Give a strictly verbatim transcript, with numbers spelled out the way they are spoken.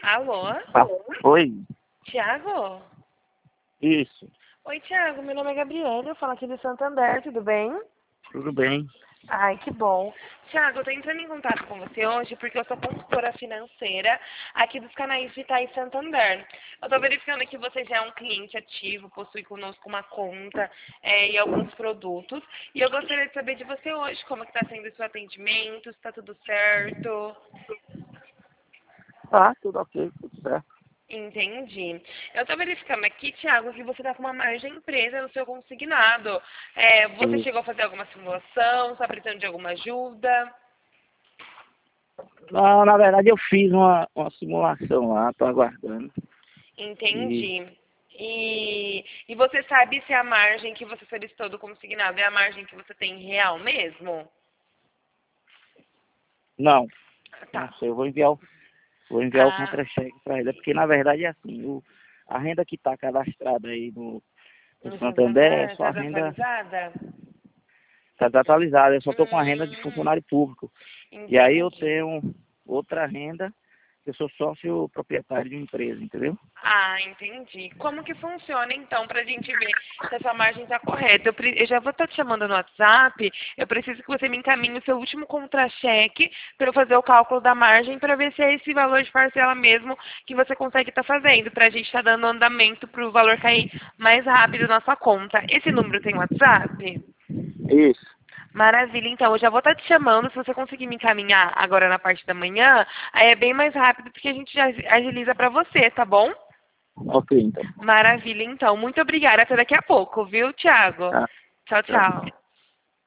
Alô? Ah, oi, Tiago? isso, Oi, Tiago. Meu nome é Gabriela. Eu falo aqui de Santander. Tudo bem? tudo bem? Ai, que bom. Tiago, eu tô entrando em contato com você hoje porque eu sou consultora financeira aqui dos canais Vitais Santander. Eu tô verificando que você já é um cliente ativo, possui conosco uma conta é, e alguns produtos. E eu gostaria de saber de você hoje como que tá sendo o seu atendimento, se tá tudo certo. Tá, tudo ok, tudo certo. Entendi. Eu estou verificando aqui, Tiago, que você está com uma margem presa no seu consignado. É, você chegou a Isso. fazer alguma simulação? Está precisando de alguma ajuda? Não, na verdade eu fiz uma, uma simulação lá, tô aguardando. E Entendi. E, e você sabe se a margem que você solicitou do consignado é a margem que você tem real mesmo? não, não Tá. sei, eu vou enviar o, vou enviar o Ah, contra-cheque para ele, porque na verdade é assim, o, a renda que está cadastrada aí no, no no Santander é Santander, só está a renda, desatualizada? está desatualizada, eu só estou com a renda de Hum, funcionário público. E aí eu entendi. tenho outra renda, eu sou sócio proprietário de uma empresa, entendeu? Ah, entendi. Como que funciona então para a gente ver se essa margem está correta? Eu, pre- eu já vou estar te chamando no WhatsApp. Eu preciso que você me encaminhe o seu último contra-cheque para eu fazer o cálculo da margem para ver se é esse valor de parcela mesmo que você consegue estar fazendo, para a gente estar dando andamento para o valor cair mais rápido na sua conta. Esse número tem WhatsApp? Isso. Maravilha, então eu já vou estar te chamando, se você conseguir me encaminhar agora na parte da manhã, aí é bem mais rápido porque a gente já agiliza para você, tá bom? Ok, então. Maravilha, então. Muito obrigada. Até daqui a pouco, viu, Thiago? Tá, Tchau, tchau. tchau.